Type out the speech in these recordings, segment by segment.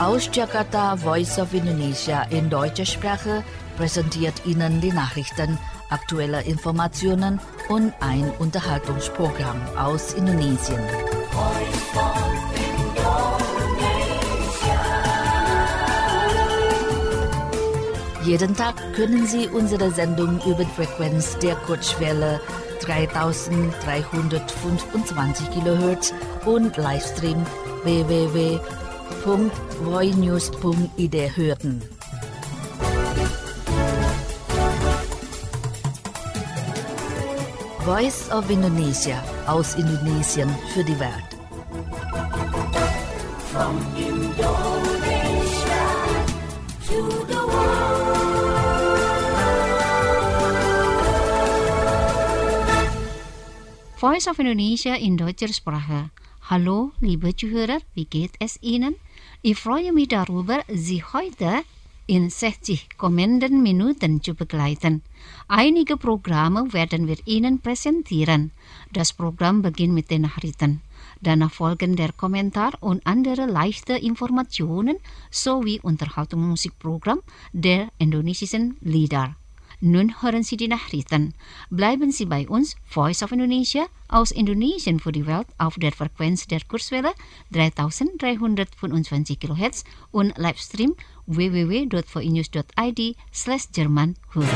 Aus Jakarta, Voice of Indonesia in deutscher Sprache präsentiert Ihnen die Nachrichten, aktuelle Informationen und ein Unterhaltungsprogramm aus Indonesien. Jeden Tag können Sie unsere Sendung über die Frequenz der Kurzwelle 3325 kHz und Livestream www.voinews.id hören. Voice of Indonesia aus Indonesien für die Welt. From Indonesia to the world. Voice of Indonesia in deutscher Sprache. Hallo, liebe Zuhörer, wie geht es Ihnen? Ich freue mich darüber, Sie heute in 60 kommenden Minuten zu begleiten. Einige Programme werden wir Ihnen präsentieren. Das Programm beginnt mit den Nachrichten. Danach folgen der Kommentar und andere leichte Informationen sowie Unterhaltungsmusikprogramm der indonesischen Lieder. Nun hören Sie die Nachrichten. Bleiben Sie bei uns, Voice of Indonesia, aus Indonesien für die Welt auf der Frequenz der Kurzwelle 3325 kHz und Livestream www.voinews.id/Jerman hören.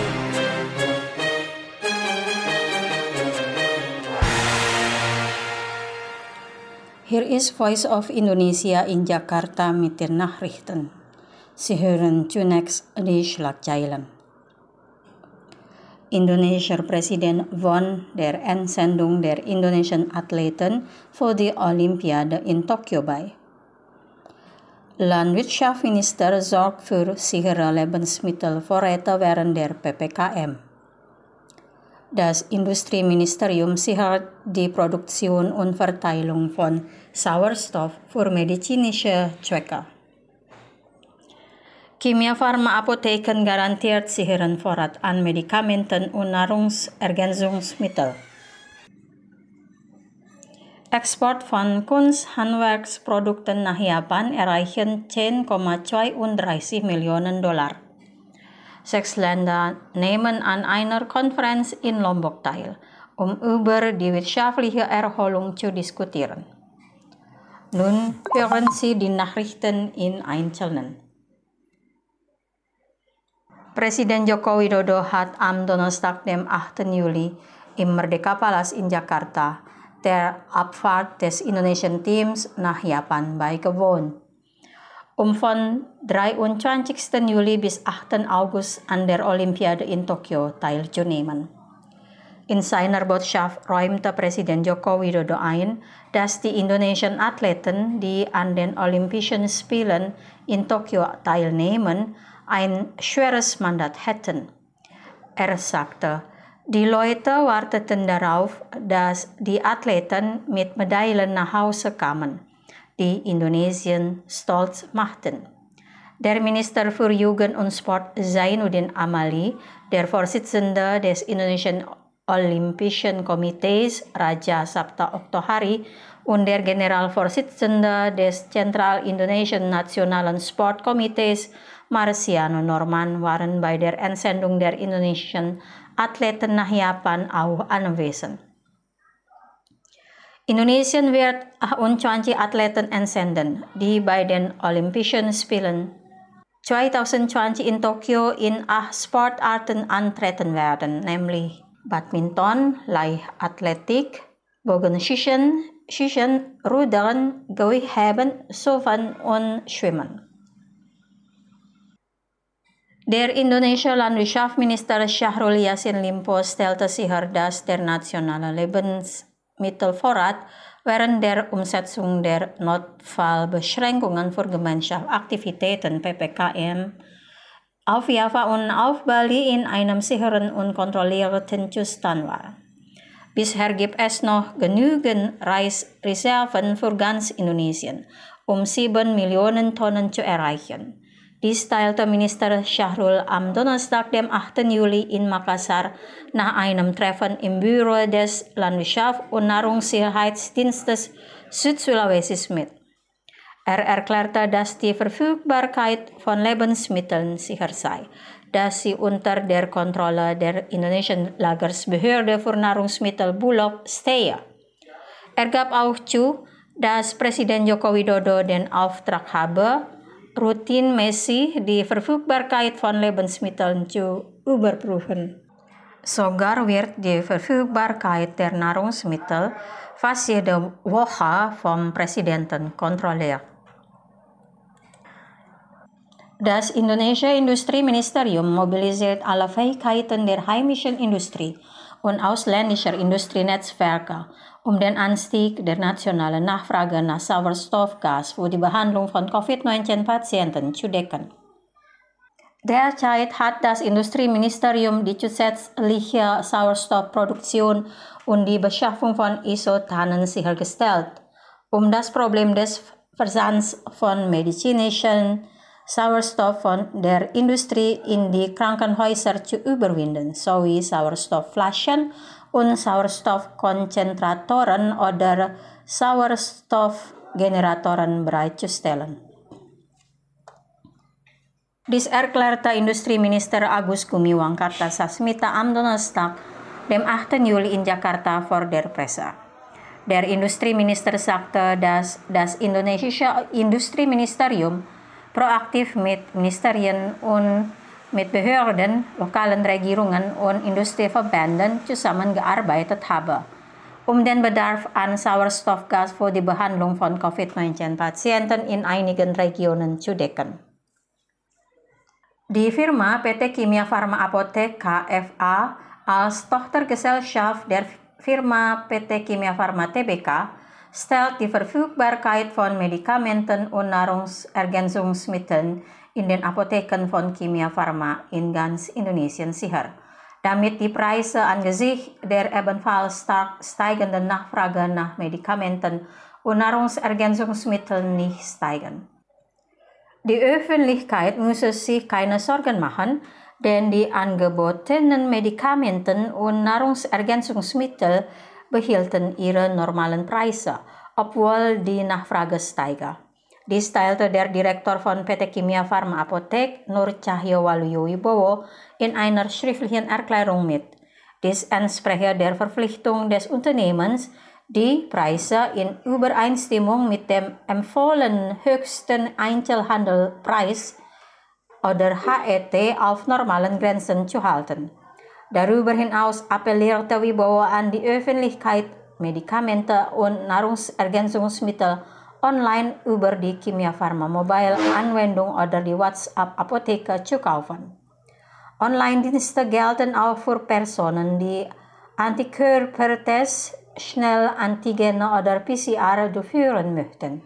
Hier ist Voice of Indonesia in Jakarta mit den Nachrichten. Sie hören zunächst die Schlagzeilen. Indonesischer Präsident warnt der Entsendung der indonesischen Athleten für die Olympiade in Tokio bei. Landwirtschaftsminister sorgt für sichere Lebensmittelvorräte während der PPKM. Das Industrieministerium sichert die Produktion und Verteilung von Sauerstoff für medizinische Zwecke. Kimia Pharma Apotheken garantiert sicheren Vorrat an Medikamenten und Nahrungsergänzungsmitteln. Export von Kunsthandwerksprodukten nach Japan erreichen 10,32 Millionen $. 6 Länder nehmen an einer Konferenz in Lombok teil, um über die wirtschaftliche Erholung zu diskutieren. Nun hören Sie die Nachrichten in Einzelnen. Presiden Joko Widodo hat am Donnerstag, dem 8. Juli, im Merdeka-Palast in Jakarta der Abfahrt des indonesischen Teams nach Japan beigewohnt, um von 23. Juli bis 8. August an der Olympiade in Tokio teilzunehmen. In seiner Botschaft räumte Präsident Joko Widodo ein, dass die indonesischen Athleten, die an den Olympischen Spielen in Tokio teilnehmen, ein schweres Mandat hätten. Er sagte, die Leute warteten darauf, dass die Athleten mit Medaillen nach Hause kamen, die Indonesien stolz machten. Der Minister für Jugend und Sport Zainuddin Amali, der Vorsitzende des indonesischen Olympischen Komitees Raja Sabta Oktohari und der Generalvorsitzende des Zentral-Indonesischen Nationalen Sportkomitees Marciano Norman waren bei der Entsendung der indonesischen Athleten nach Japan auch anwesend. Indonesien wird 28 Athleten entsenden, die bei den Olympischen Spielen 2020 in Tokio in 8 Sportarten antreten werden, nämlich Badminton, Leichtathletik, Bogenschießen, Rudern, Gewichtheben, Surfen und Schwimmen. Der indonesische Landwirtschaftsminister Syahrul Yassin Limpo stellte sicher, dass der nationale Lebensmittelvorrat während der Umsetzung der Notfallbeschränkungen für Gemeinschaftsaktivitäten PPKM auf Java und auf Bali in einem sicheren und kontrollierten Zustand war. Bisher gibt es noch genügend Reisreserven für ganz Indonesien, um 7 Millionen Tonnen zu erreichen. Dies teilte Minister Syahrul am Donnerstag, dem 8. Juli in Makassar nach einem Treffen im Büro des Landwirtschafts- und Nahrungssicherheitsdienstes Südsulawesi mit. erklärte, dass die Verfügbarkeit von Lebensmitteln sicher sei, dass sie unter der Kontrolle der indonesischen Lagerbehörde für Nahrungsmittel Bulog stehe. Gab auch zu, dass Präsident Joko Widodo den Auftrag habe, routinemäßig die Verfügbarkeit von Lebensmitteln zu überprüfen. Sogar wird die Verfügbarkeit der Nahrungsmittel fast jede Woche vom Präsidenten kontrolliert. Das indonesische Industrieministerium mobilisiert alle Fähigkeiten der heimischen Industrie und ausländischer Industrienetzwerke, um den Anstieg der nationalen Nachfrage nach Sauerstoffgas für die Behandlung von Covid-19-Patienten zu decken. Derzeit hat das Industrieministerium die zusätzliche Sauerstoffproduktion und die Beschaffung von Isotanen sichergestellt, um das Problem des Versands von medizinischen Sauerstoff von der Industrie in die Krankenhäuser zu überwinden, sowie Sauerstoffflaschen und Sauerstoffkonzentratoren oder Sauerstoffgeneratoren bereitzustellen. Dies erklärte Industrieminister Agus Gumiwang Kartasasmita am Donnerstag, dem 8. Juli in Jakarta vor der Presse. Der Industrieminister sagte, dass das indonesische Industrieministerium proaktiv mit Ministerien und mit Behörden, lokalen Regierungen und Industrieverbänden zusammengearbeitet habe, um den Bedarf an Sauerstoffgas für die Behandlung von Covid-19-Patienten in einigen Regionen zu decken. Die Firma PT Kimia Farma Apotek KFA als Tochtergesellschaft der Firma PT Kimia Farma Tbk stellt die Verfügbarkeit von Medikamenten und Nahrungsergänzungsmitteln in den Apotheken von Kimia Farma in ganz Indonesien sicher, damit die Preise angesichts der ebenfalls stark steigenden Nachfrage nach Medikamenten und Nahrungsergänzungsmitteln nicht steigen. Die Öffentlichkeit muss sich keine Sorgen machen, denn die angebotenen Medikamenten und Nahrungsergänzungsmittel behielten ihre normalen Preise, obwohl die Nachfrage steige. Dies teilte der Direktor von PT Kimia Farma Apotek, Nur Cahyo Waluyo Wibowo, in einer schriftlichen Erklärung mit. Dies entspreche der Verpflichtung des Unternehmens, die Preise in Übereinstimmung mit dem empfohlenen höchsten Einzelhandelpreis oder HET auf normalen Grenzen zu halten. Darüber hinaus appellierte Wibowo an die Öffentlichkeit, Medikamente und Nahrungsergänzungsmittel online über die Kimia Farma Mobile Anwendung oder die WhatsApp-Apotheke zu kaufen. Online-Dienste gelten auch für Personen, die Antikörpertests, Schnellantigene oder PCR durchführen möchten.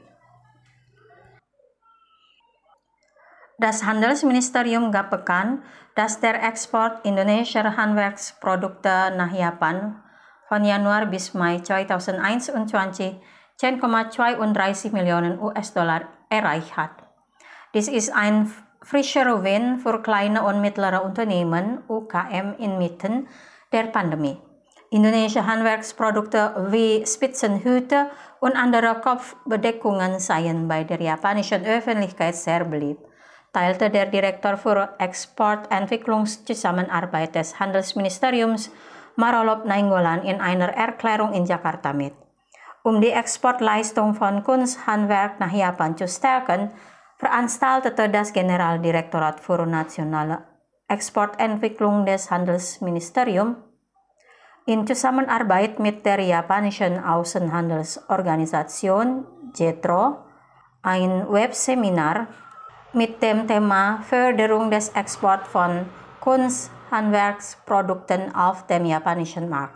Das Handelsministerium gab bekannt, dass der Export indonesischer Handwerksprodukte nach Japan von Januar bis Mai 2021 10,32 Millionen US-Dollar erreicht hat. Dies ist ein frischer Gewinn für kleine und mittlere Unternehmen (UKM) inmitten der Pandemie. Indonesische Handwerksprodukte wie Spitzenhüte und andere Kopfbedeckungen seien bei der japanischen Öffentlichkeit sehr beliebt, teilte der Direktor für Exportentwicklungszusammenarbeit des Handelsministeriums Marolop Nainggolan in einer Erklärung in Jakarta mit. Um die Exportleistung von Kunsthandwerk nach Japan zu stärken, veranstaltete das Generaldirektorat für nationale Exportentwicklung des Handelsministeriums in Zusammenarbeit mit der japanischen Außenhandelsorganisation JETRO ein Webseminar mit dem Thema Förderung des Exports von Kunsthandwerksprodukten auf dem japanischen Markt.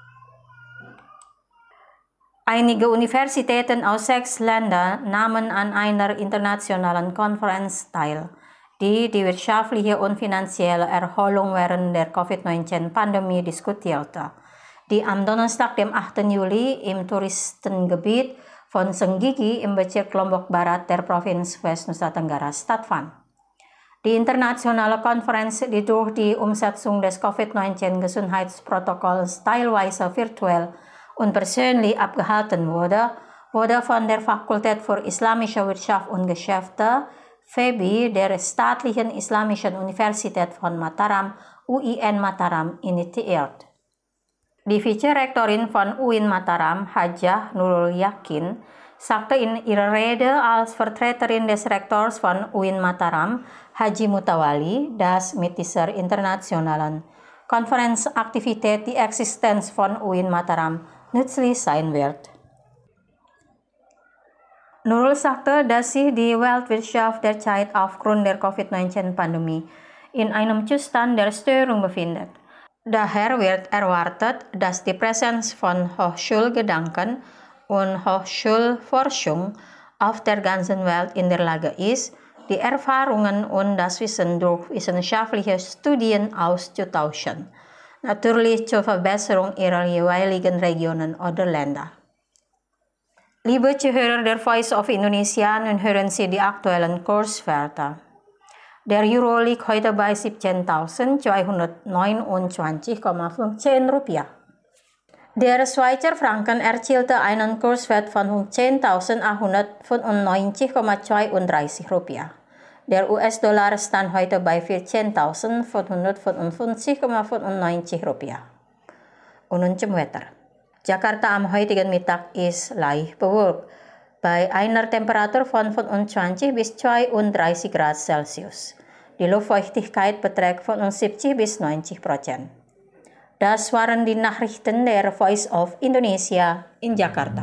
Einige Universitäten aus 6 Ländern nahmen an einer internationalen Konferenz teil, die die wirtschaftliche und finanzielle Erholung während der Covid-19-Pandemie diskutierte, die am Donnerstag, dem 8. Juli im Touristengebiet von Senggigi im Bezirk Lombok Barat der Provinz West Nusa Tenggara stattfand. Die internationale Konferenz, die durch die Umsetzung des Covid-19-Gesundheitsprotokolls teilweise virtuell und persönlich abgehalten wurde, wurde von der Fakultät für Islamische Wirtschaft und Geschäfte FEBI der Staatlichen Islamischen Universität von Mataram, UIN Mataram, initiiert. Die Vizerektorin von UIN Mataram, Hajjah Nurul Yakin, sagte in ihrer Rede als Vertreterin des Rektors von UIN Mataram, Haji Mutawali, dass mit dieser internationalen Konferenzaktivität die Existenz von UIN Mataram nützlich sein wird. Nurul sagte, dass sich die Weltwirtschaft derzeit aufgrund der Covid-19-Pandemie in einem Zustand der Störung befindet. Daher wird erwartet, dass die Präsenz von Hochschulgedanken und Hochschulforschung auf der ganzen Welt in der Lage ist, die Erfahrungen und das Wissen durch wissenschaftliche Studien auszutauschen, natürlich zur Verbesserung ihrer jeweiligen Regionen oder Länder. Liebe Zuhörer der Voice of Indonesia, nun hören Sie die aktuellen Kurswerte. Der Euro liegt heute bei 17.229,15 Rupiah. Der Schweizer Franken erzielte einen Kurswert von 10.895,32 Rupiah. Der US-Dollar stand heute bei 14.455,95 Rupiah. Und nun zum Wetter. Jakarta am heutigen Mittag ist leicht bewölkt, bei einer Temperatur von 25 bis 32 Grad Celsius. Die Luftfeuchtigkeit beträgt 75 bis 90%. Das waren die Nachrichten der Voice of Indonesia in Jakarta.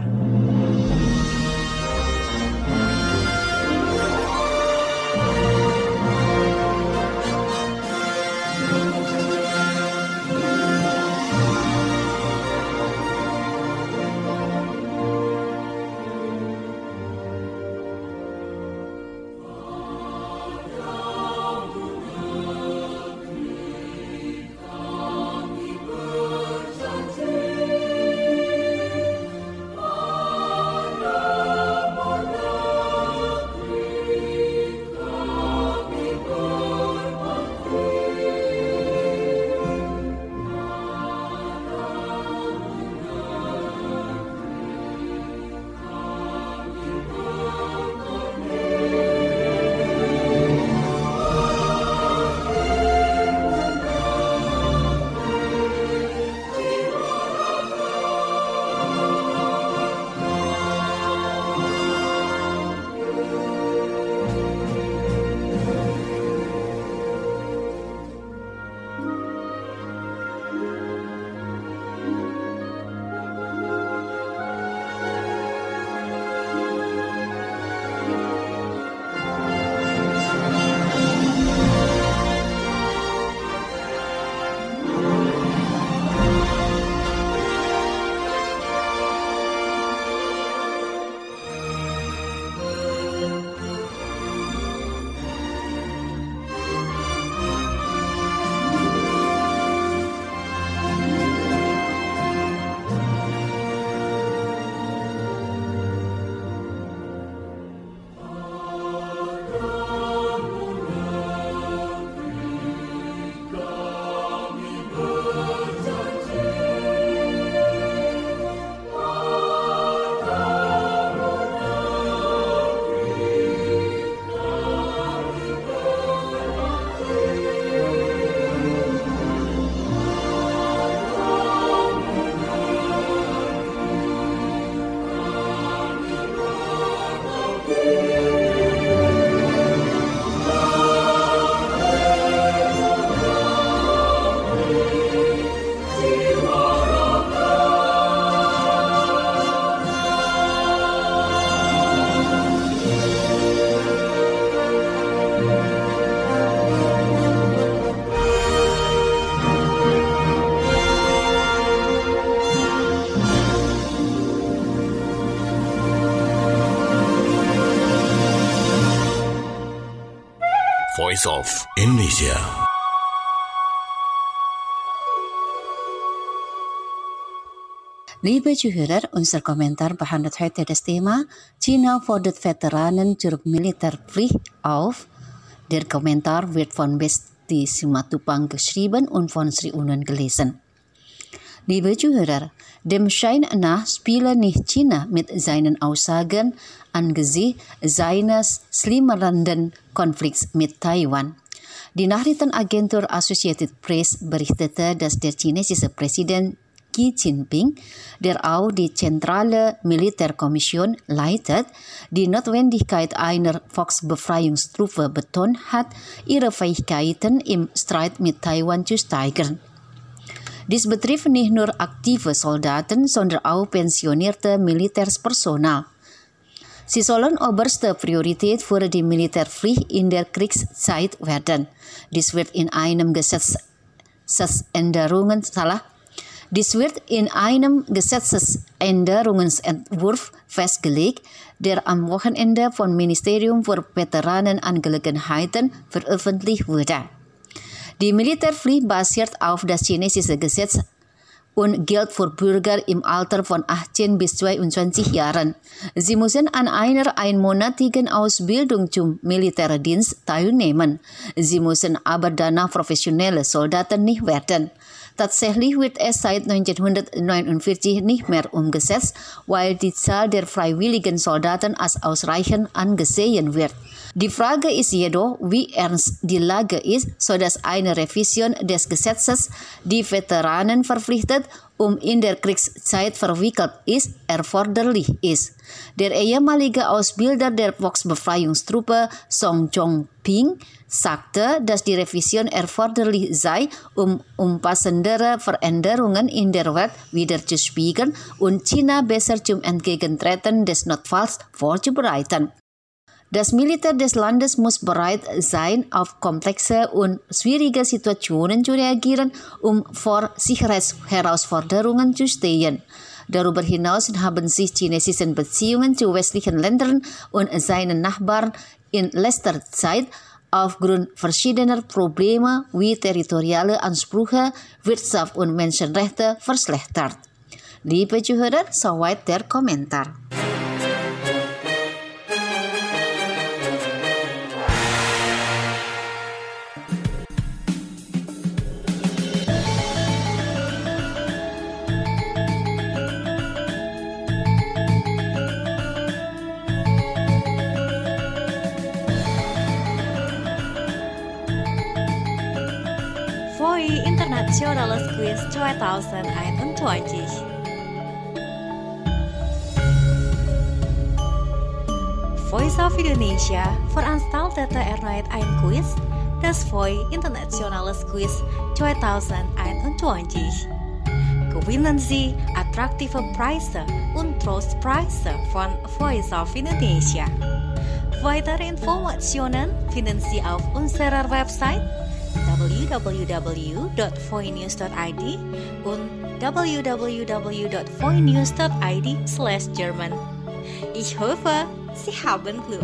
Voice of Indonesia. Liebe Zuhörer, unser Kommentar behandelt heute das Thema China fordert Veteranen zur Militärpflicht auf. Der Kommentar wird von Besti Simatupang geschrieben und von Sri Unen gelesen. Liebe Zuhörer, dem Schein nach spiele nicht China mit seinen Aussagen angesichts seines schlimmernden Konflikts mit Taiwan. Die Nachrichtenagentur Associated Press berichtete, dass der chinesische Präsident Xi Jinping, der auch die zentrale Militärkommission leitet, die Notwendigkeit einer Volksbefreiungstruppe betont hat, ihre Fähigkeiten im Streit mit Taiwan zu steigern. Dies betrifft nicht nur aktive Soldaten, sondern auch pensionierte Militärspersonal. Sie sollen oberste Priorität für die Militärpflicht in der Kriegszeit werden. Dies wird in einem Gesetzesänderungsentwurf festgelegt, der am Wochenende vom Ministerium für Veteranenangelegenheiten veröffentlicht wurde. Die Militärpflicht basiert auf das chinesische Gesetz und gilt für Bürger im Alter von 18 bis 22 Jahren. Sie müssen an einer einmonatigen Ausbildung zum Militärdienst teilnehmen. Sie müssen aber danach professionelle Soldaten nicht werden. Tatsächlich wird es seit 1949 nicht mehr umgesetzt, weil die Zahl der freiwilligen Soldaten als ausreichend angesehen wird. Die Frage ist jedoch, wie ernst die Lage ist, sodass eine Revision des Gesetzes die Veteranen verpflichtet, in der Kriegszeit verwickelt ist, erforderlich ist. Der ehemalige Ausbilder der Volksbefreiungstruppe Song Chong-ping sagte, dass die Revision erforderlich sei, um umfassendere Veränderungen in der Welt widerzuspiegeln und China besser zum Entgegentreten des Notfalls vorzubereiten. Das Militär des Landes muss bereit sein, auf komplexe und schwierige Situationen zu reagieren, vor Sicherheitsherausforderungen zu stehen. Darüber hinaus haben sich chinesische Beziehungen zu westlichen Ländern und seinen Nachbarn in letzter Zeit aufgrund verschiedener Probleme wie territoriale Ansprüche, Wirtschaft und Menschenrechte verschlechtert. Liebe Zuhörer, soweit der Kommentar. Voi Internationales Quiz 2021. Voice of Indonesia veranstaltete erneut ein Quiz, das Voi Internationales Quiz 2021. Gewinnen Sie attraktive Preise und Trostpreise von Voice of Indonesia. Weitere Informationen finden Sie auf unserer Website www.voinews.id und www.voinews.id/German. Ich hoffe, Sie haben Glück.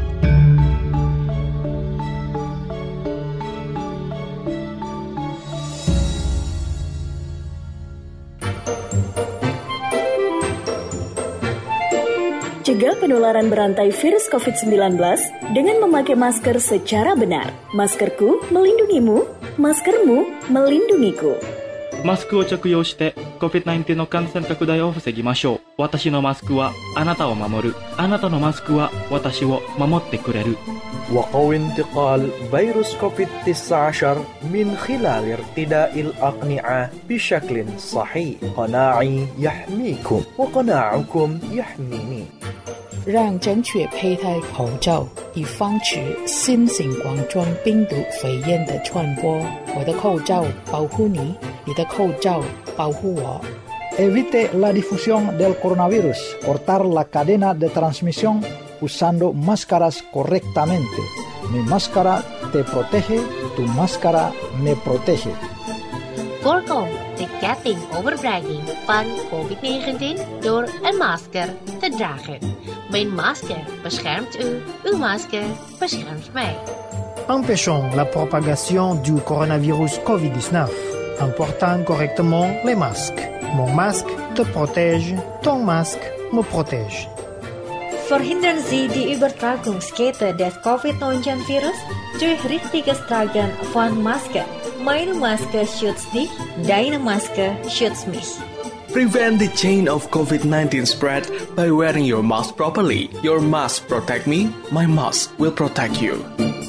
Cegah penularan berantai virus COVID-19 dengan memakai masker secara benar. Maskerku melindungimu, maskermu melindungiku. マスクを着用して COVID-19 の感染拡大を防ぎましょう。私のマスクはあなたを守る。あなたのマスクは私を守ってくれる。 وقوي انتقال فيروس كوفيد-19 من خلال ارتداء الأقنعة بشكل صحيح. قناعي يحميكم وقناعكم يحميني. 让正确佩戴口罩，以防止新型冠状病毒肺炎的传播。我的口罩保护你，你的口罩保护我。 Evite la difusión del coronavirus. Cortar la cadena de transmisión usando máscaras correctamente. Mi máscara te protege, tu máscara me protege. Voorkom de ketting overbrenging van COVID-19 door een masker te dragen. Mijn masker beschermt u, uw masker beschermt mij. Empêchons la propagation du coronavirus COVID-19 en portant correctement les masques. Mon masque te protège, ton masque me protège. Verhindern Sie die Übertragungskette des COVID-19-Virus durch richtiges Tragen von Masken. Meine Maske schützt dich, deine Maske schützt mich. Prevent the chain of COVID-19 spread by wearing your mask properly. Your mask protect me, my mask will protect you.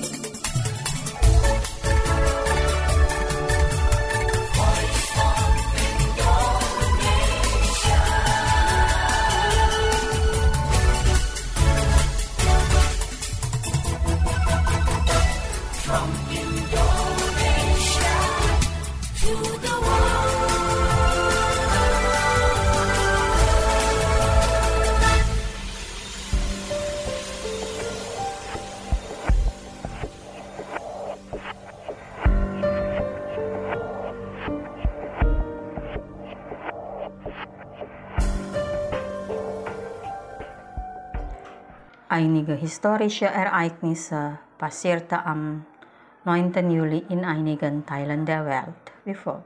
Einige historische Ereignisse passierte am 9. Juli in einigen Teilen der Welt wie folgt.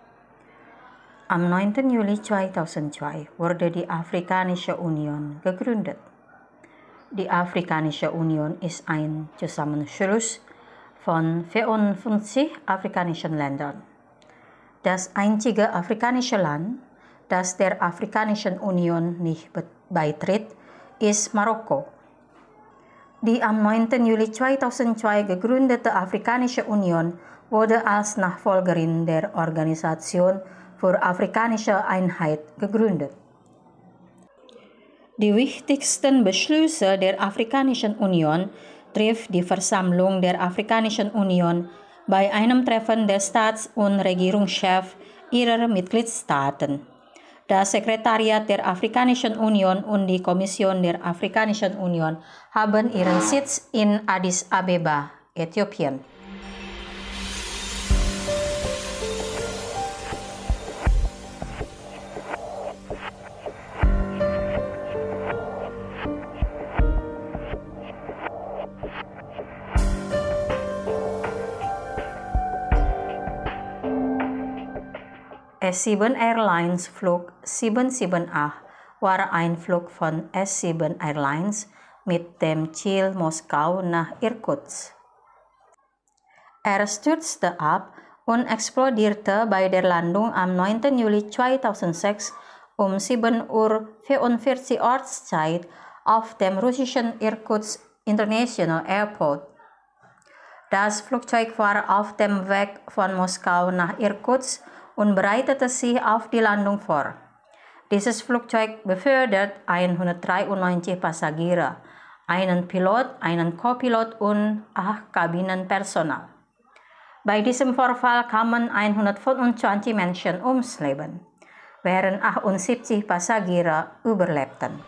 Am 9. Juli 2002 wurde die Afrikanische Union gegründet. Die Afrikanische Union ist ein Zusammenschluss von 54 afrikanischen Ländern. Das einzige afrikanische Land, das der Afrikanischen Union nicht beitritt, ist Marokko. Die am 9. Juli 2002 gegründete Afrikanische Union wurde als Nachfolgerin der Organisation für afrikanische Einheit gegründet. Die wichtigsten Beschlüsse der Afrikanischen Union trifft die Versammlung der Afrikanischen Union bei einem Treffen der Staats- und Regierungschefs ihrer Mitgliedstaaten. Das Sekretariat der Afrikanischen Union und die Kommission der Afrikanischen Union haben ihren Sitz in Addis Abeba, Äthiopien. S7 Airlines Flug 778 war ein Flug von S7 Airlines mit dem Ziel Moskau nach Irkutsk. Er stürzte ab und explodierte bei der Landung am 9. Juli 2006 um 7:44 Uhr Ortszeit auf dem russischen Irkutsk International Airport. Das Flugzeug war auf dem Weg von Moskau nach Irkutsk und bereitete sich auf die Landung vor. Dieses Flugzeug befördert 193 Passagiere, einen Pilot, einen Co-Pilot und 8 Kabinenpersonal. Bei diesem Vorfall kamen 125 Menschen ums Leben, während 78 Passagiere überlebten.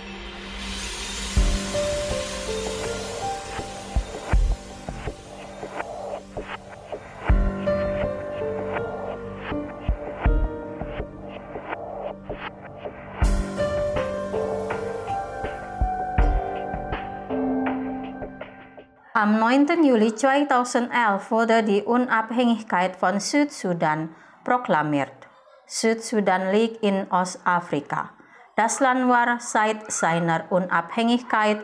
Am 9. Juli 2011 wurde die Unabhängigkeit von Südsudan proklamiert. Südsudan liegt in Ostafrika. Das Land war seit seiner Unabhängigkeit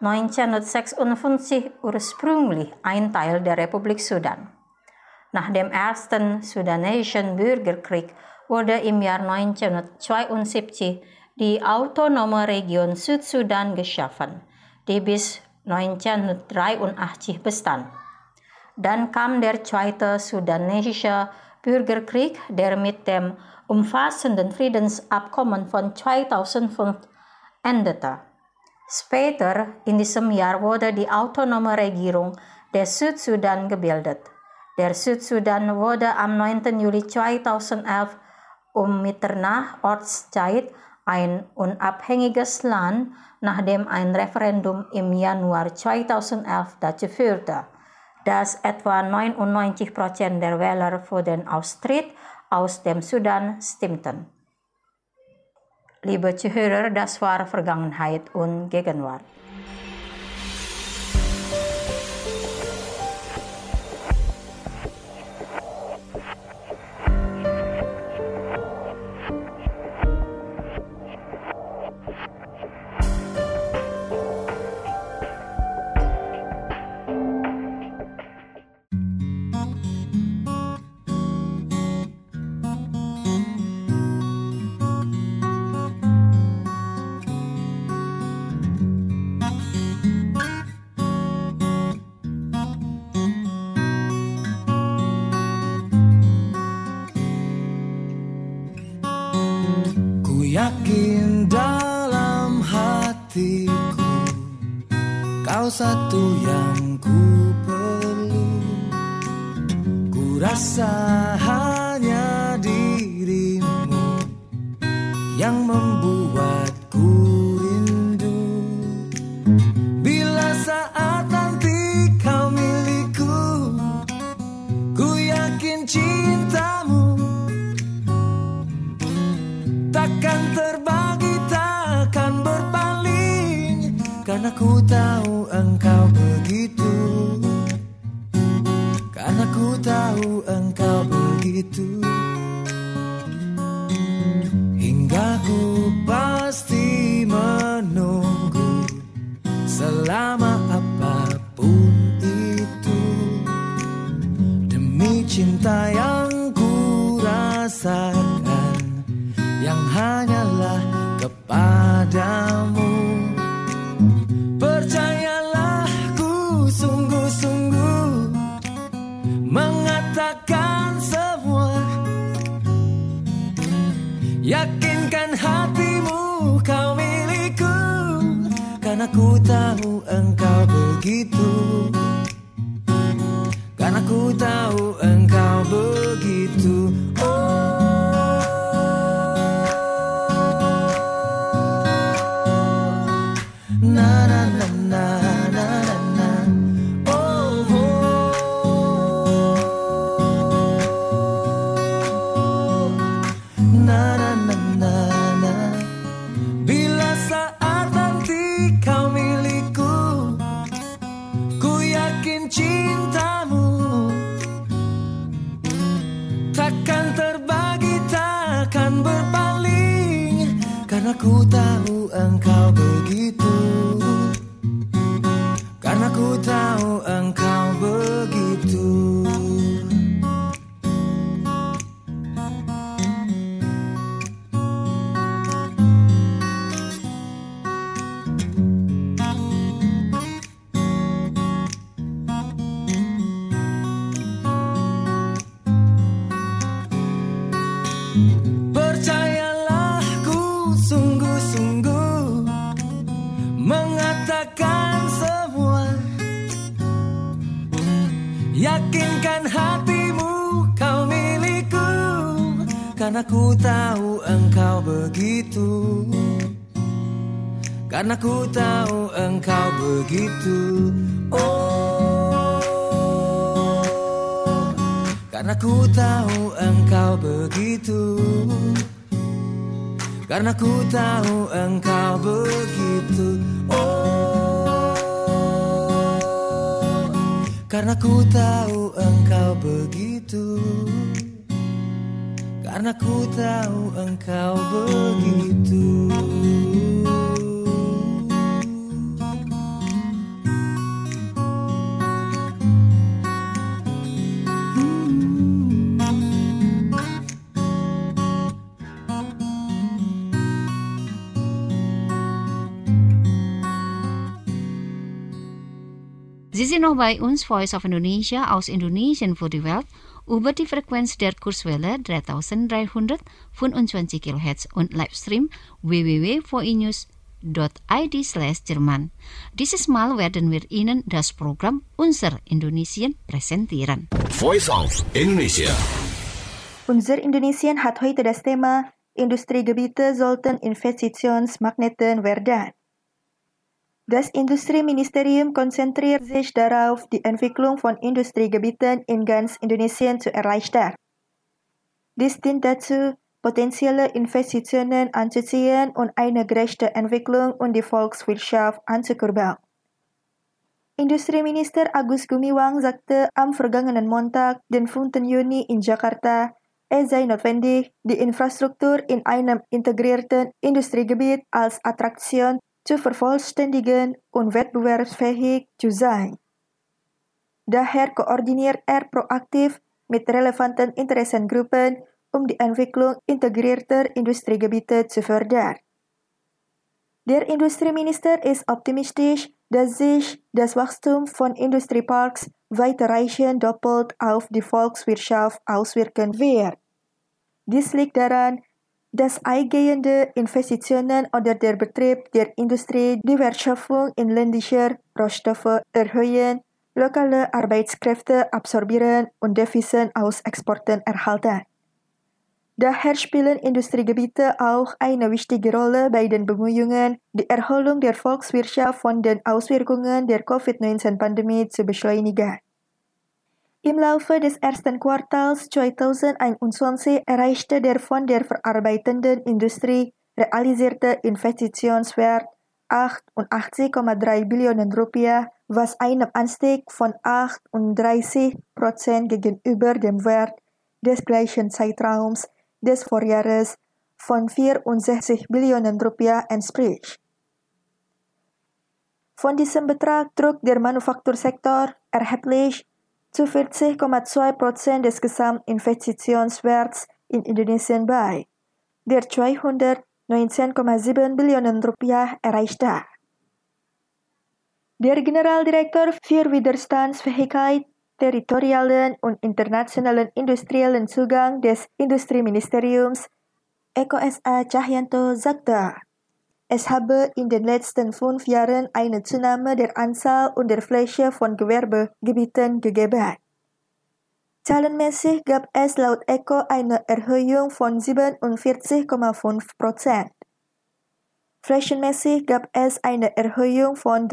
1956 ursprünglich ein Teil der Republik Sudan. Nach dem ersten sudanesischen Bürgerkrieg wurde im Jahr 1972 die autonome Region Südsudan geschaffen, die bis 1983 bestand. Dann kam der zweite sudanesische Bürgerkrieg, der mit dem umfassenden Friedensabkommen von 2005 endete. Später in diesem Jahr wurde die autonome Regierung der Südsudan gebildet. Der Südsudan wurde am 9. Juli 2011 um Mitternacht Ortszeit ein unabhängiges Land, nachdem ein Referendum im Januar 2011 dazu führte, dass etwa 99% der Wähler für den Austritt aus dem Sudan stimmten. Liebe Zuhörer, das war Vergangenheit und Gegenwart. Kau satu yang ku perlu, ku rasa hanya dirimu yang membuatku rindu. Bila saat nanti kau milikku, ku yakin cintamu takkan terbagi, takkan berpaling, karena ku tahu engkau begitu, karena ku tahu engkau begitu. Hingga ku pasti menunggu selama apapun itu, demi cinta yang ku rasakan, yang hanyalah kepadamu. Percayalah, ku sungguh-sungguh mengatakan semua. Yakinkan hatimu kau milikku, karena ku tahu engkau begitu, karena ku tahu engkau begitu. Karena ku tahu engkau begitu, karena ku tahu engkau begitu. Yakinkan hatimu kau milikku, karena ku tahu engkau begitu, karena ku tahu engkau begitu. Oh, karena ku tahu engkau begitu, karena ku tahu engkau begitu. Karena ku tahu engkau begitu, karena ku tahu engkau begitu. Sie sind noch bei uns, Voice of Indonesia aus Indonesien für die Welt, über die Frequenz der Kurzwelle 3325 kHz und Livestream www.voinews.id/Jerman. Dieses Mal werden wir Ihnen das Programm Unser Indonesien präsentieren. Voice of Indonesia. Unser Indonesien hat heute das Thema Industriegebiete sollten Investitionsmagneten werden. Das Industrieministerium konzentriert sich darauf, die Entwicklung von Industriegebieten in ganz Indonesien zu erleichtern. Dies dient dazu, potenzielle Investitionen anzuziehen und eine gerechte Entwicklung und die Volkswirtschaft anzukurbeln. Industrieminister Agus Gumiwang sagte am vergangenen Montag, den 5. Juni in Jakarta, es sei notwendig, die Infrastruktur in einem integrierten Industriegebiet als Attraktion zu vervollständigen und wettbewerbsfähig zu sein. Daher koordiniert er proaktiv mit relevanten Interessengruppen, um die Entwicklung integrierter Industriegebiete zu fördern. Der Industrieminister ist optimistisch, dass sich das Wachstum von Industrieparks weitreichend doppelt auf die Volkswirtschaft auswirken wird. Dies liegt daran, Das eingehende Investitionen oder der Betrieb der Industrie, die Wertschöpfung inländischer Rohstoffe erhöhen, lokale Arbeitskräfte absorbieren und Devisen aus Exporten erhalten. Daher spielen Industriegebiete auch eine wichtige Rolle bei den Bemühungen, die Erholung der Volkswirtschaft von den Auswirkungen der Covid-19-Pandemie zu beschleunigen. Im Laufe des ersten Quartals 2021 erreichte der von der verarbeitenden Industrie realisierte Investitionswert 88,3 Billionen Rupiah, was einem Anstieg von 38% gegenüber dem Wert des gleichen Zeitraums des Vorjahres von 64 Billionen Rupiah entspricht. Von diesem Betrag trug der Manufaktursektor erheblich zu 40,2% des Gesamtinvestitionswerts in Indonesien bei, der 219,7 Billionen Rupiah erreichte. Der Generaldirektor für Widerstandsfähigkeit, territorialen und internationalen industriellen Zugang des Industrieministeriums, Eko S.A. Cahyanto, sagte, es habe in den letzten 5 Jahren eine Zunahme der Anzahl und der Fläche von Gewerbegebieten gegeben. Zahlenmäßig gab es laut Eko eine Erhöhung von 47,5%. Flächenmäßig gab es eine Erhöhung von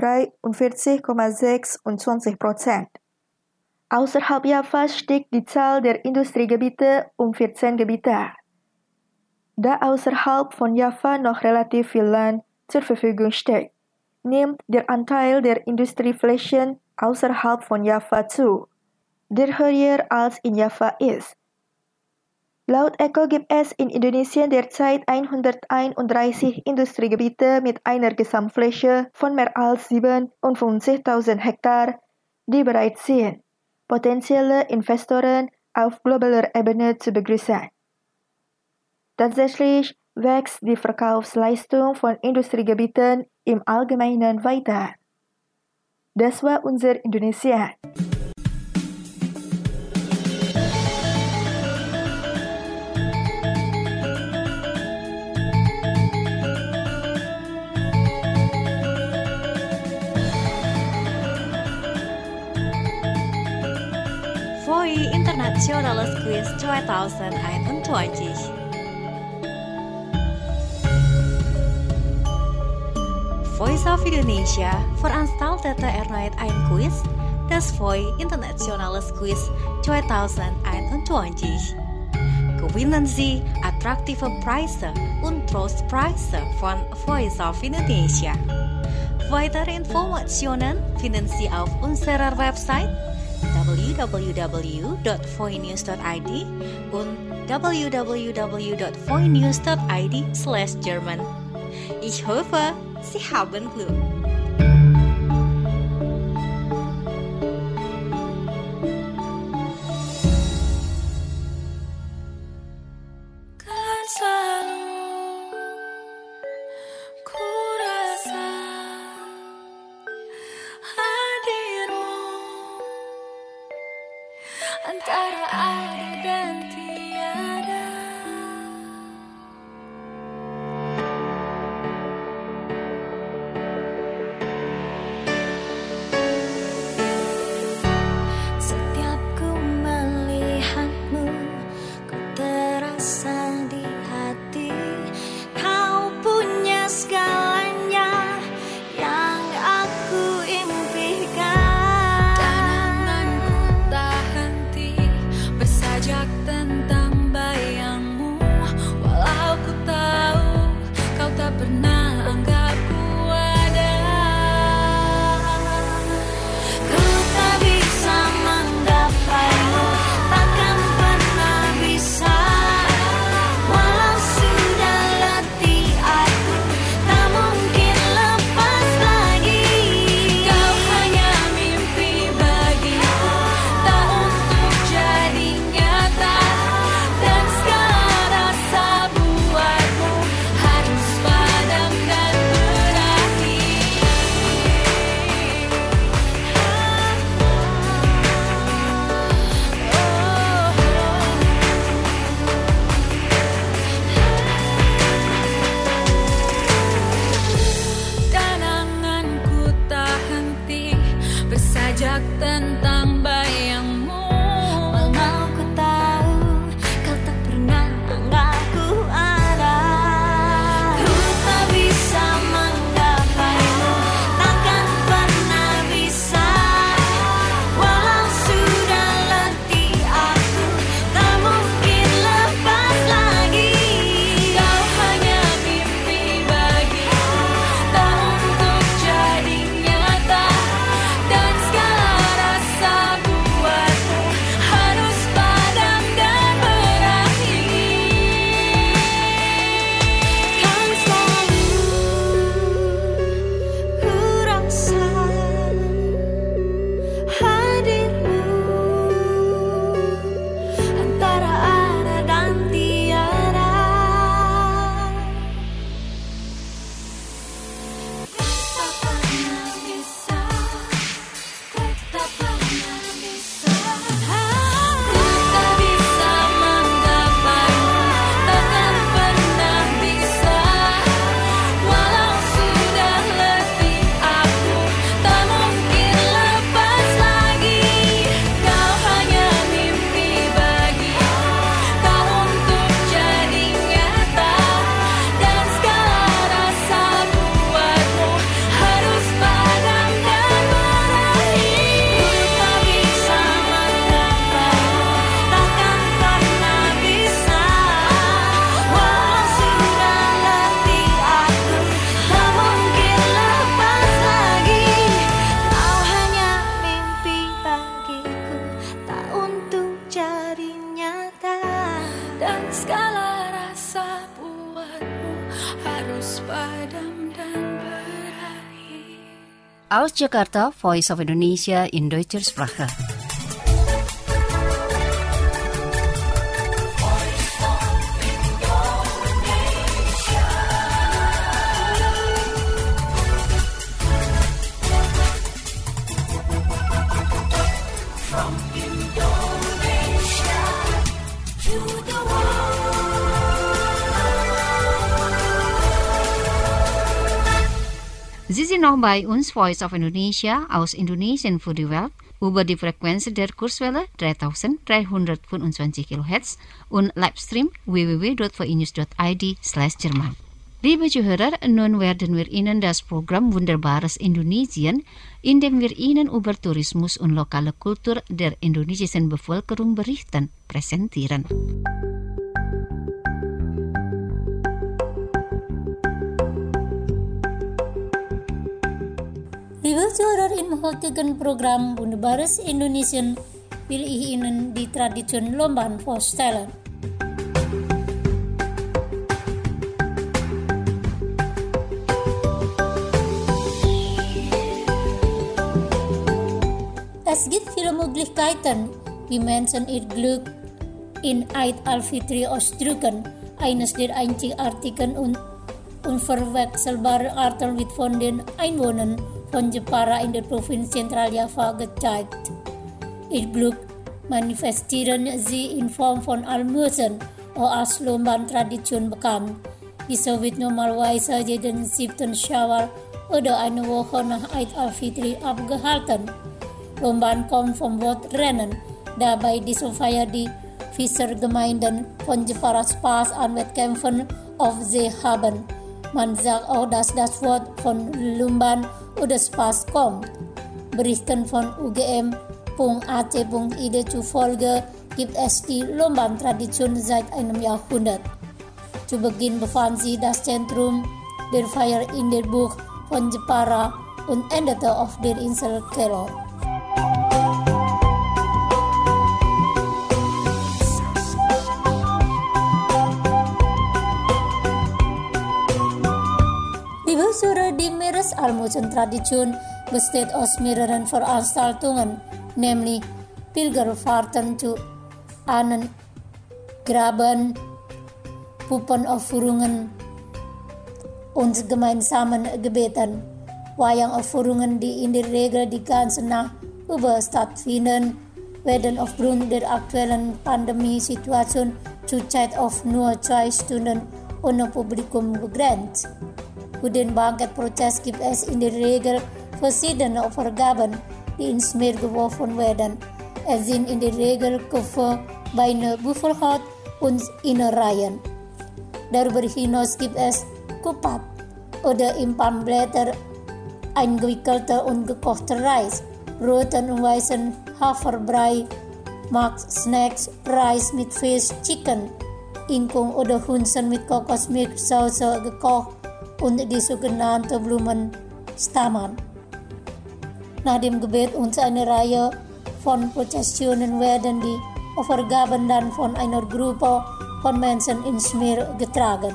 43,26%. Außerhalb Javas stieg die Zahl der Industriegebiete um 14 Gebiete. Da außerhalb von Java noch relativ viel Land zur Verfügung steht, nimmt der Anteil der Industrieflächen außerhalb von Java zu, der höher als in Java ist. Laut Eko gibt es in Indonesien derzeit 131 Industriegebiete mit einer Gesamtfläche von mehr als 57.000 Hektar, die bereit sind, potenzielle Investoren auf globaler Ebene zu begrüßen. Tatsächlich wächst die Verkaufsleistung von Industriegebieten im Allgemeinen weiter. Das war unser Indonesien. Voi Internationales Quiz 2021. Voice of Indonesia veranstaltete erneut ein Quiz, das Voi Internationales Quiz 2021. Gewinnen Sie attraktive Preise und Trostpreise von Voice of Indonesia. Weitere Informationen finden Sie auf unserer Website www.voinews.id und www.voinews.id/German. Ich hoffe, Sie haben Glück. Antara ada dan tiada. Aus Jakarta, Voice of Indonesia in deutscher Sprache. Sie sind noch bei uns, Voice of Indonesia, aus Indonesien für die Welt, über die Frequenz der Kurzwelle 3325 kHz und Livestream www.voinews.id/Jerman. Liebe Zuhörer, nun werden wir Ihnen das Programm Wunderbares Indonesien, in dem wir Ihnen über Tourismus und lokale Kultur der indonesischen Bevölkerung berichten, präsentieren. Liebe Zuhörer, im heutigen Programm Wunderbares Indonesien will ich Ihnen die Tradition Lombaan vorstellen. Es gibt viele Möglichkeiten, wie Menschen ihr Glück in Eid al-Fitri ausdrücken, eines der einzigartigen und unverwechselbaren Arten wird von den Einwohnern von Jepara in der Provinz Zentraljava gezeigt. Ihr Glück manifestieren sie in Form von Almusen, als Lombaan-Tradition bekannt. Diese wird normalerweise jeden 7. Syawal oder eine Woche nach Eid al-Fitri abgehalten. Lombaan kommt vom Wort Rennen, da bei dieser Feier die Fischergemeinden von Jepara Spaß an Wettkämpfen auf See haben. Man sagt auch, dass das Wort von Lombaan oder Spaß kommt. Berichten von UGM.ac.id zufolge gibt es die Lombaan-Tradition seit einem Jahrhundert. Zu Beginn befand sich das Zentrum der Feier in der Bucht von Jepara und endete auf der Insel Kelor. Die Meeresalmusen-Tradition besteht aus mehreren Veranstaltungen, nämlich Pilgerfahrten zu Ahnengraben, Puppenaufführungen und gemeinsamen Gebeten. Wayangaufführungen, die in der Regel die ganze Nacht über stattfinden, werden aufgrund der aktuellen Pandemiesituation zurzeit auf nur 2 Stunden ohne Publikum begrenzt. Für den Banketprozess gibt es in der Regel verschiedene Opfergaben, die ins Meer geworfen werden. Es sind in der Regel Köpfe, Beine, Büffelhaut und Innereien. Darüber hinaus gibt es Kupat oder in Palmblätter eingewickelter und gekochter Reis, roten und weißen Haferbrei, Max-Snacks, Reis mit Fisch, Chicken, Ingkung oder Hunsen mit Kokosmilchsauce gekocht und die sogenannte Blumenstaman. Nach dem Gebet und einer Reihe von Prozessionen werden die Opfergaben dann von einer Gruppe von Menschen ins Meer getragen.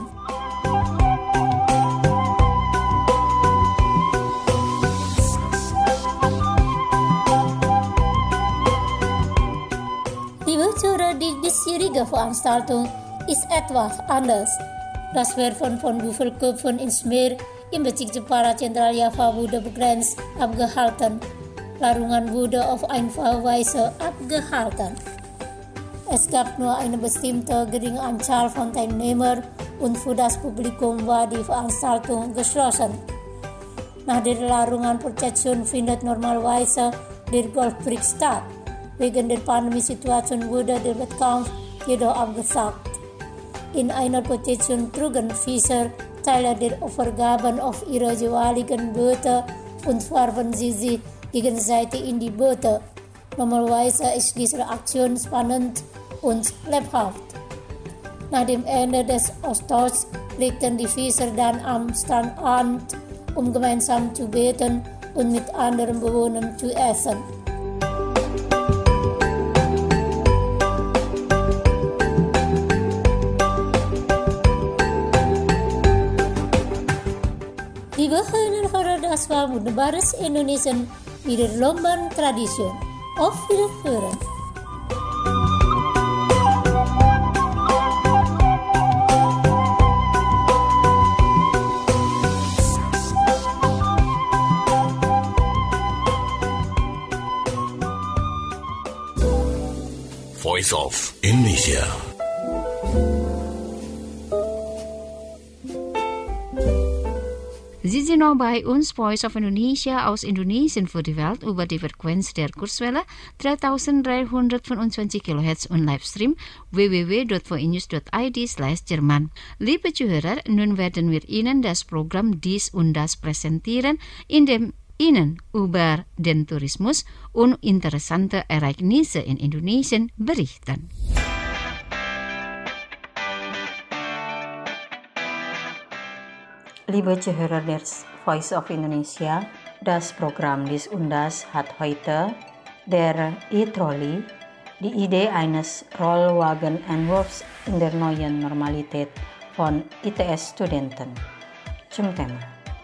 Liebe Zuhörer, die diesjährige Veranstaltung ist etwas anders. Das Werfen von Büffelköpfen ins Meer im Bezirk Jepara Zentraljava wurde begrenzt abgehalten. Larungan wurde auf einfache Weise abgehalten. Es gab nur eine bestimmte geringe Anzahl von Teilnehmern und für das Publikum war die Veranstaltung geschlossen. Nach der Larungan-Prozession findet normalerweise der Golfprix statt. Wegen der Pandemiesituation wurde der Wettkampf jedoch abgesagt. In einer Prozession trugen Fischer Teile der Opfergaben auf ihre jeweiligen Boote und warfen sie gegenseitig in die Boote. Normalerweise ist diese Aktion spannend und lebhaft. Nach dem Ende des Austauschs legten die Fischer dann am Strand an, um gemeinsam zu beten und mit anderen Bewohnern zu essen. Liebe Hörer, das war wunderbares Indonesian wieder Lomban Tradition. Auf Wiederhören. Voice of Indonesia. Sie sind noch bei uns, Voice of Indonesia aus Indonesien für die Welt über die Frequenz der Kurzwelle 3325 kHz und Livestream www.voinews.id/Jerman. Liebe Zuhörer, nun werden wir Ihnen das Programm Dies und Das präsentieren, in dem Ihnen über den Tourismus und interessante Ereignisse in Indonesien berichten. Liebe Zuhörer der Voice of Indonesia, das Programm Dies und Das hat heute der E-Trolley, die Idee eines Rollwagenentwurfs in der neuen Normalität von ITS-Studenten zum Thema.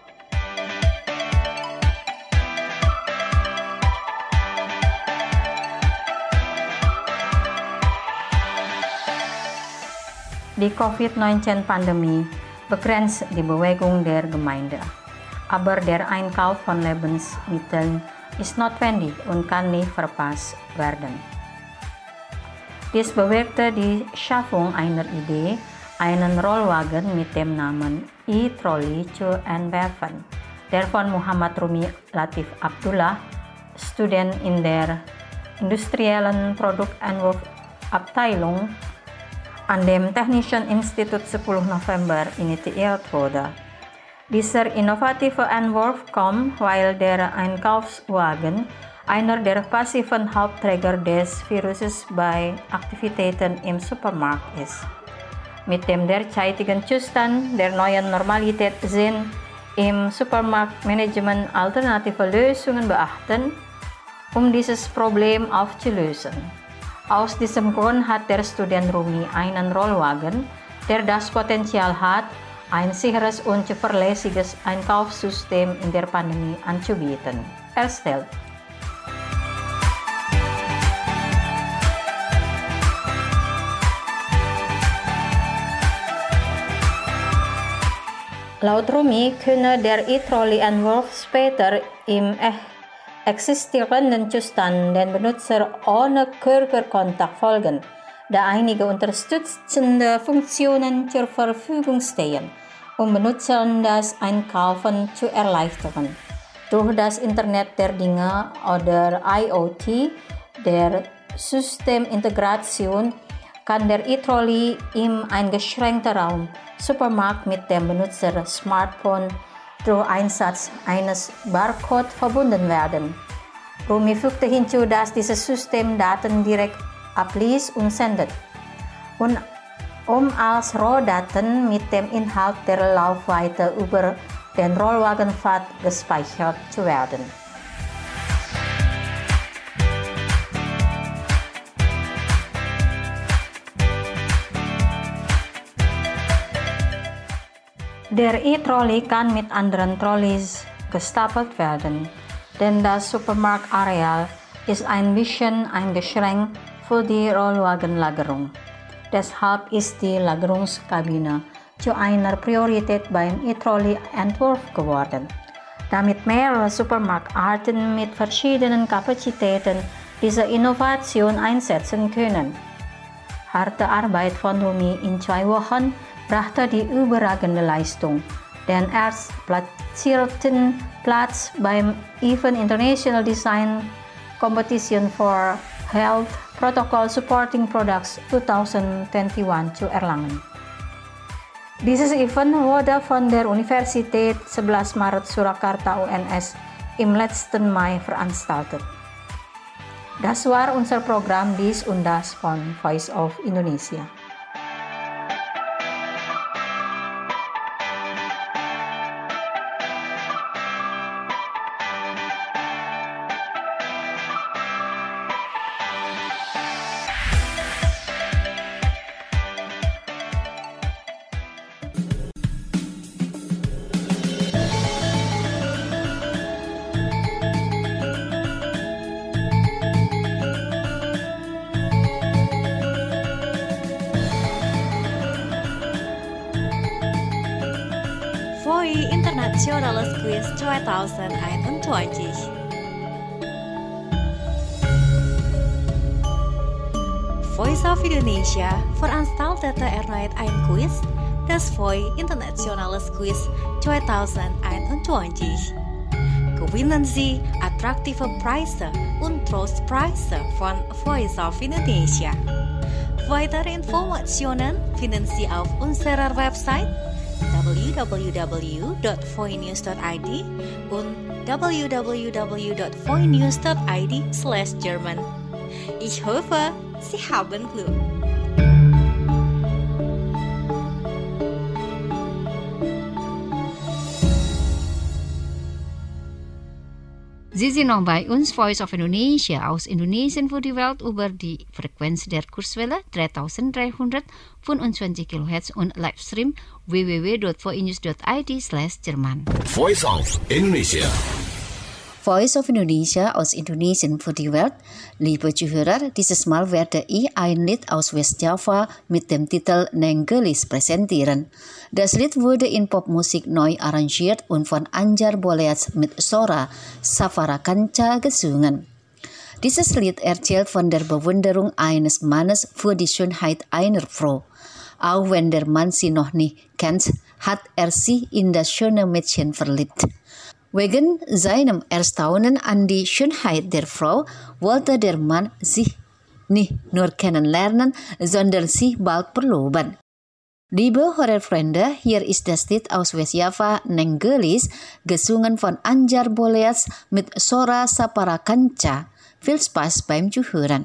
Die Covid-19-Pandemie begrenzt die Bewegung der Gemeinde, aber der Einkauf von Lebensmitteln ist notwendig und kann nicht verpasst werden. Dies bewirkte die Schaffung einer Idee, einen Rollwagen mit dem Namen E-Trolley zu entwerfen, der von Muhammad Rumi Latif Abdullah, Student in der industriellen Produktentwurfabteilung an dem Technischen Institut 10 November initiiert wurde. Dieser innovative Entwurf kommt, weil der Einkaufswagen einer der passiven Hauptträger des Viruses bei Aktivitäten im Supermarkt ist. Mit dem derzeitigen Zustand der neuen Normalität sind im Supermarktmanagement alternative Lösungen beachten, um dieses Problem aufzulösen. Aus diesem Grund hat der Student Rumi einen Rollwagen, der das Potenzial hat, ein sicheres und zuverlässiges Einkaufssystem in der Pandemie anzubieten, erstellt. Laut Rumi könne der E-Trolley-Entwurf später im existierenden Zustand den Benutzer ohne Körperkontakt folgen, da einige unterstützende Funktionen zur Verfügung stehen, um Benutzern das Einkaufen zu erleichtern. Durch das Internet der Dinge oder IoT, der Systemintegration, kann der E-Trolley im eingeschränkten Raum Supermarkt mit dem Benutzer Smartphone durch Einsatz eines Barcode verbunden werden. Rumi fügte hinzu, dass dieses System Daten direkt abliest und sendet, und um als Rohdaten mit dem Inhalt der Laufweite über den Rollwagenpfad gespeichert zu werden. Der E-Trolley kann mit anderen Trolleys gestapelt werden, denn das Supermarktareal ist ein bisschen eingeschränkt für die Rollwagenlagerung. Deshalb ist die Lagerungskabine zu einer Priorität beim E-Trolley-Entwurf geworden, damit mehrere Supermarktarten mit verschiedenen Kapazitäten diese Innovation einsetzen können. Harte Arbeit von Rumi in 2 Wochen brachte die überragende Leistung, denn erst platzierten Platz beim Event International Design Competition for Health Protocol Supporting Products 2021 zu erlangen. Dieses Event wurde von der Universität 11 Maret Surakarta UNS im letzten Mai veranstaltet. Das war unser Programm Dies und Das von Voice of Indonesia. Quiz 2021. Voice of Indonesia veranstaltete erneut ein Quiz, das Voice Internationales Quiz 2021. Gewinnen Sie attraktive Preise und Trostpreise von Voice of Indonesia. Weitere Informationen finden Sie auf unserer Website www.voinews.id und www.voinews.id/German. Ich hoffe, Sie haben Glück. Sie sind noch bei uns, Voice of Indonesia, aus Indonesien für die Welt über die Frequenz der Kurswelle 3325 kHz und Livestream www.voinews.id/German. Voice of Indonesia. Voice of Indonesia aus Indonesien für die Welt. Liebe Zuhörer, dieses Mal werde ich ein Lied aus Westjava mit dem Titel Nenggelis präsentieren. Das Lied wurde in Popmusik neu arrangiert und von Anjar Boleats mit Sora Saparakanca gesungen. Dieses Lied erzählt von der Bewunderung eines Mannes für die Schönheit einer Frau. Auch wenn der Mann sie noch nicht kennt, hat er sich in das schöne Mädchen verliebt. Wegen seinem Erstaunen an die Schönheit der Frau wollte der Mann sich nicht nur kennenlernen, sondern sich bald verloben. Liebe Hörerfreunde, hier ist das Lied aus Westjava Nenggelis, gesungen von Anjar Boleats mit Sora Saparakanca. Viel Spaß beim Zuhören.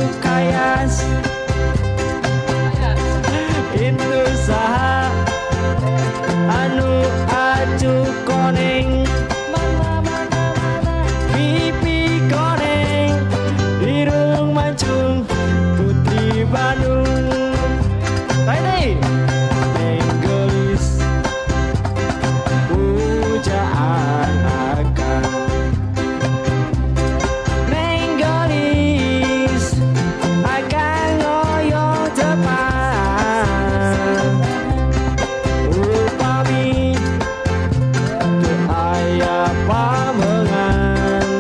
kayas itu saha anu acu koneng pipi koneng irung mancung putri Bandung Tainai Nenggelis pujaan akan Nenggelis akan ngoyong tepat upami tu ayah pamengan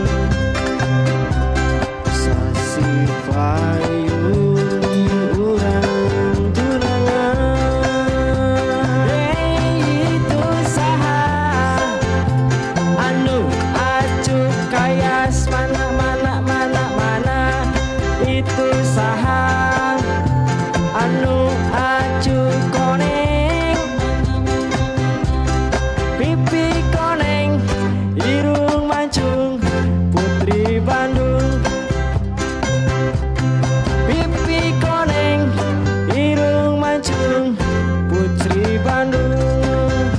sasi payung urang tunangan itu saha anu acuk kayas mana itu saha anu acuk koneng pipi koneng irung mancung putri Bandung pipi koneng irung mancung putri Bandung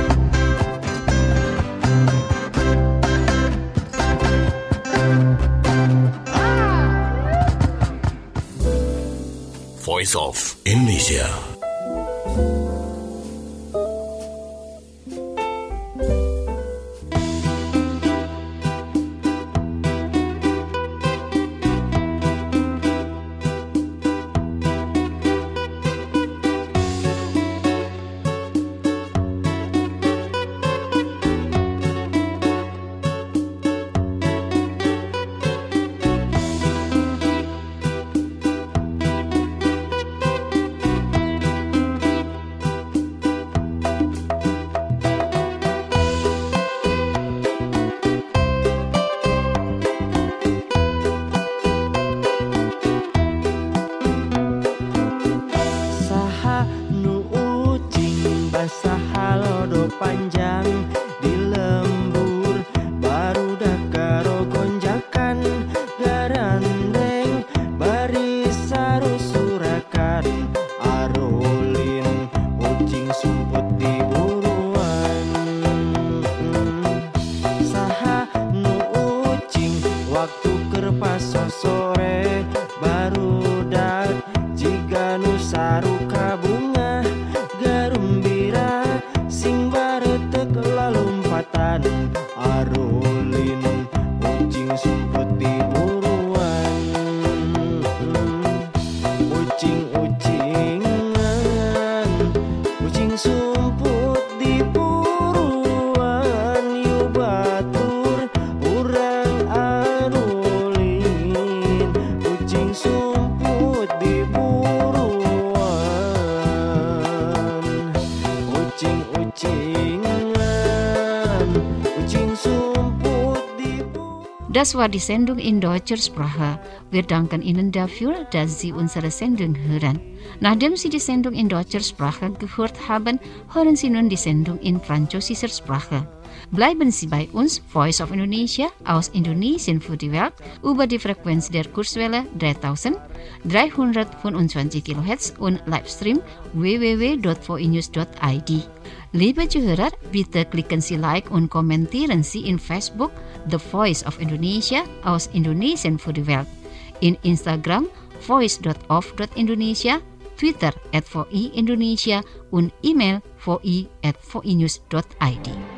Voice of Indonesia. Saha nu ucing basah halodo panjang di lembur barudak karo gonjakan garandeng baris sarusurakan arulin ucing sumput di buruan saha nu ucing waktu keur paso sore barudak jiga nu saruka bunga garumbira sing baretek lalumpatan arulin ucing sumput di buruan ucing sumput di buruan yu batur urang arulin ucing sumput di buruan ucing sumput di buruan. Das war die Sendung in deutscher Sprache. Wir danken Ihnen dafür, dass Sie unsere Sendung hören. Nachdem Sie die Sendung in deutscher Sprache gehört haben, hören Sie nun die Sendung in französischer Sprache. Bleiben Sie bei uns, Voice of Indonesia, aus Indonesien für die Welt, über die Frequenz der Kurzwelle 3325 kHz und Livestream www.voinews.id. Liebe Zuhörer, bitte klicken Sie Like und kommentieren Sie in Facebook The Voice of Indonesia aus Indonesien für die Welt, in Instagram voice.of.indonesia, Twitter @VI Indonesia und E-Mail voi@voinews.id.